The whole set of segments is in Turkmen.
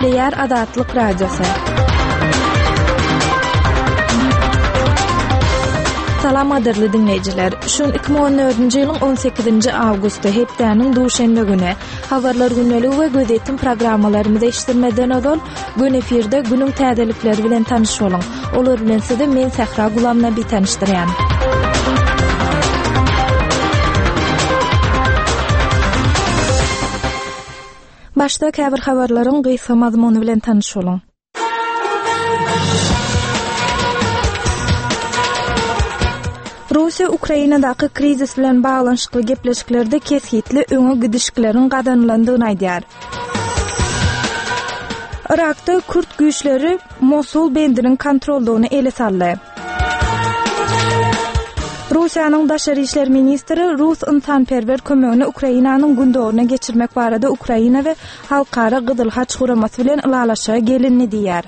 Nükleer Azatlyk Radiosu. Salam adirli dinleyijiler. Şun 2014-nji ýylyň 18-nji awgusty hepdäniň duşende güni habarlar günneligi we gözetim programmalarymyzda iştirmeden odol gün efirde günüň täzelikleri bilen tanyş boluň. Olar bilen sizde men Sahra Gulamna bir tanışdyrýan. Başda käbir habarlaryň gysga mazmuny bilen tanyş boluň. Russiya Ukrainadaky krizis bilen baglanşykly gepleşiklerde kesgitli öňe gidişikleriň gadanlandygyny aýdýar. Irakda Kürt güýçleri Mosul bendiniň kontroldugyny ele saldy. Russiýanyň daşary işler ministri Rus ynsanperwer kömegini Ukrainanyň gündogyna geçirmek barada Ukraina we halkara Gyzyl Haç guramasy bilen ılalaşa gelinni diýär.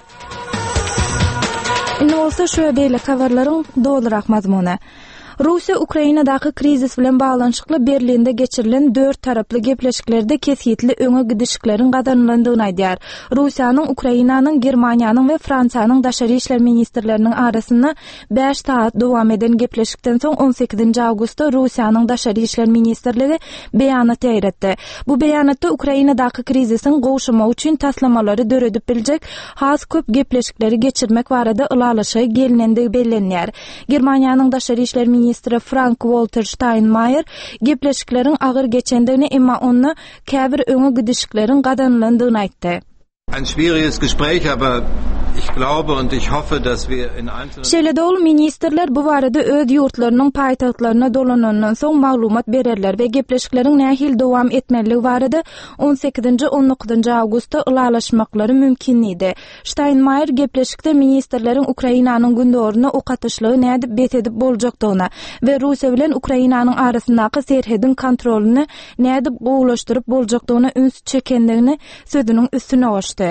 Indi bolsa şu beýle habarlaryň dolyrak mazmuny. Russiya Ukrainadaky krizis bilen baglanşykly Berlinde geçirilen 4 taraply gepleşiklerde kesgitli öňe gidişikleriň gadanlandygyny aýdýar. Russiýanyň, Ukrainanyň, Germaniýanyň we Fransiýanyň daşary işler ministrleriniň arasynda 5 saat dowam eden gepleşikden soň 18-nji awgustda Russiýanyň daşary işler ministrligi beýanat ýaratdy. Bu beýanatda Ukrainadaky krizisiň gowşumy üçin taslamalary döredip biljek has köp gepleşikleri geçirmek barada ılalaşa gelinendigi bellenýär. Germaniýanyň daşary işler ministri Frank-Walter Steinmeier gepleşiklerin ağır geçendigini emma onu käbir öňe gidişikleriň gadanlandygyny aýtdy. Ein schwieriges Gespräch, aber ich glaube und ich hoffe, dass wir in einzelnen Şeýle ministrler bu barada öz ýurtlarynyň paýtagtlaryna dolanandan soň maglumat bererler we gepleşikleriň nähil dowam etmeligi barada 18-nji 19-njy awgustda ılalaşmaklary mümkinligi. Steinmeier gepleşikde ministrleriň Ukrainanyň gündogyna okatyşlygy nädip betedip boljakdygyna we Russiýa bilen Ukrainanyň arasyndaky serhedin kontrolüni nädip gowlaşdyryp boljakdygyna üns çekendigini sözüniň üstüne goşdy.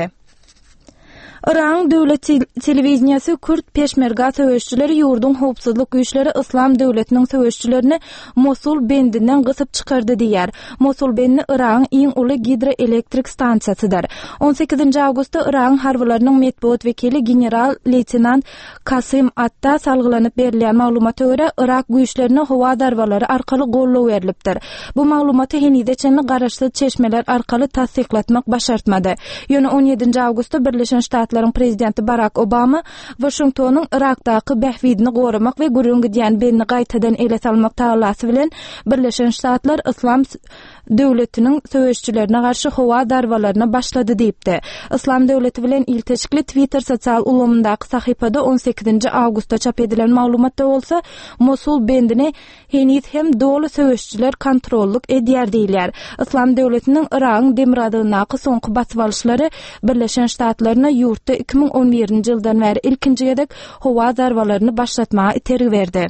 Iran döwlet telewizionyasy Kürt peşmerga söwüşçüleri ýurdun howpsuzlyk güýçleri Islam döwletiniň söwüşçülerini Mosul bendinden gysyp çykardy diýär. Mosul bendi Iran iň uly hidroelektrik stansiýasydyr. 18-nji awgustda Iran harbylarynyň medeniýet wekili general leytenant Kasim Atta salgylanyp berilýän maglumata görä Irak güýçlerine howa darbalary arkaly gollaw berilipdir. Bu maglumaty henideçenli garaşsyz çeşmeler arkaly tasdiklatmak başartmady. Ýöne 17-nji awgustda Birleşen Ştatlar prezidenti Barack Obama Washingtonyň Irakdaky bähwidini goramak we gürüň gidýän benni gaýtadan ele salmak talasy bilen Birleşen Ştatlar Islam döwletiniň söwüşçülerine garşy howa darbalaryna başlady diýipdi. Islam döwleti bilen ilteşikli Twitter sosial ulgamyndaky sahypada 18-nji awgustda çap edilen maglumatda bolsa Mosul bendini henüz hem dolu söwüşçüler kontrolluk edýär diýilýär. Islam döwletiniň Irak demiradynaky soňky basyp alışlary Birleşen Ştatlaryna ýurtda 2011-nji ýyldan bäri ilkinji gedek howa darbalaryny başlatmaga itergi berdi.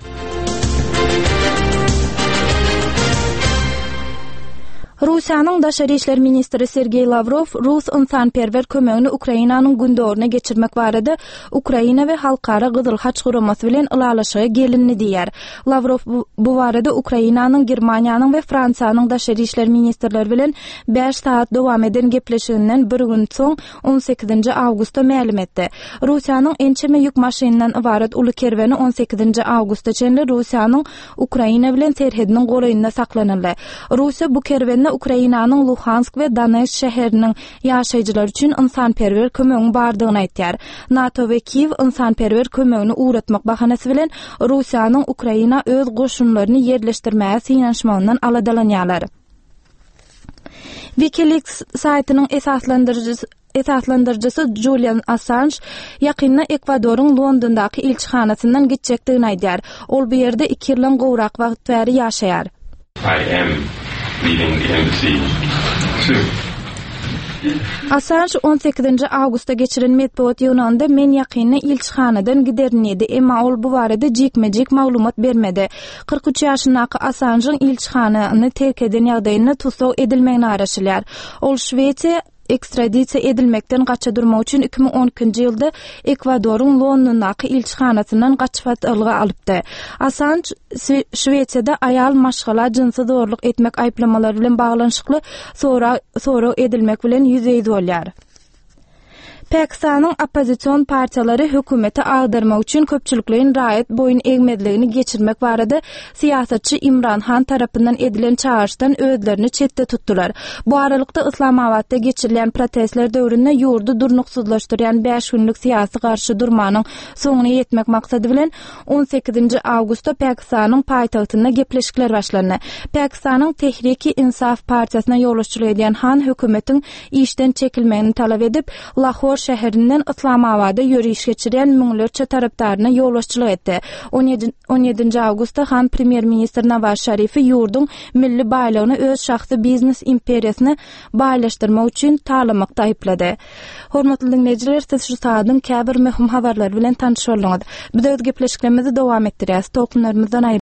Russiýanyň daşary işler ministri Sergey Lavrov Rus ynsanperwer kömegini Ukrainanyň gündogyna geçirmek barada Ukraina we halkara Gyzyl Haç guramasy bilen ılalaşa gelinni diýär. Lavrov bu barada Ukrainanyň, Germaniýanyň we Fransiýanyň daşary işler ministrleri bilen 5 saat dowam eden gepleşiginden bir gün soň 18-nji awgustda ma'lum etdi. Russiýanyň ençeme ýük maşynyndan ibaret uly kerweni 18-nji awgustda çenli Russiýanyň Ukraina bilen serhediniň goraýynda saklanyldy. Russiýa bu kerweni Ukrainanyň Luhansk we Donetsk şäheriniň ýaşaýjylary üçin ynsanperwer kömeginiň bardygyny aýtýar. NATO we Kiýew ynsanperwer kömegini uğratmak bahanasy bilen Russiýanyň Ukraina öz goşunlaryny yerleşdirmäge synanşmagyndan aladalanýarlar. WikiLeaks saýtynyň esaslandyrjysy Julian Assange ýakynda Ekwadoryň Londondaky ilçihanasyndan gitjekdigini aýdýar. Ol bu ýerde 2 ýyldan gowrak wagt bäri ýaşaýar. I am leaving the embassy soon. Assange 18-nji awgustda geçiren medeniýet ýonunda men ýakynda ilçihanadan giderni dedi, emma ol bu barada jekmejek maglumat bermedi. 43 ýaşyndaky Assange'ň ilçihanany terk eden ýagdaýyny tutsaw edilmegini araşdyrýar. Ol Şwetsiýa ekstradisiya edilmekden gaça durmak üçin 2012-nji ýylda Ekwadoryň Londondaky ilçihanasyndan gaçfat ılga alypdy. Assange Şwetsiýada aýal maşgala jinsy zorluk etmek aýplamalary bilen baglanşykly soraw edilmek bilen ýüzeye bolýar. Pakistanyň opozisiýon partiýalary hökümeti agdarmak üçin köpçülikliň raýat boyun egmedligini geçirmek barada siýasatçy Imran Han tarapyndan edilen çağrışdan özlerini çetde tutdular. Bu aralykda Islamabadda geçirilen protestler döwründe ýurdu durnuksuzlaşdyran 5 günlük siýasy garşy durmanyň soňuna ýetmek maksady bilen 18-nji awgustda Pakistanyň paýtagtynda gepleşikler başlandy. Pakistanyň Tehrik-i Insaf partiýasyna ýoluşçylyk edýän Han hökümetiň işden çekilmegini talap edip Lahor şäherinden Islamabada ýürüýüş geçiren müňlerçe tarapdaryna ýoluşçylyk etdi. 17-nji awgustda Han premier ministr Nawaz Şerifi ýurduň milli baýlygyny öz şahsy biznes imperiýasyna baýlaşdyrmak üçin talamakda aýplady. Hormatly dinleýijiler, siz şu saatyň käbir möhüm habarlar bilen tanışýarlyňyz. Biz öz gepleşiklerimizi dowam etdirýäs. Toplumlarymyzdan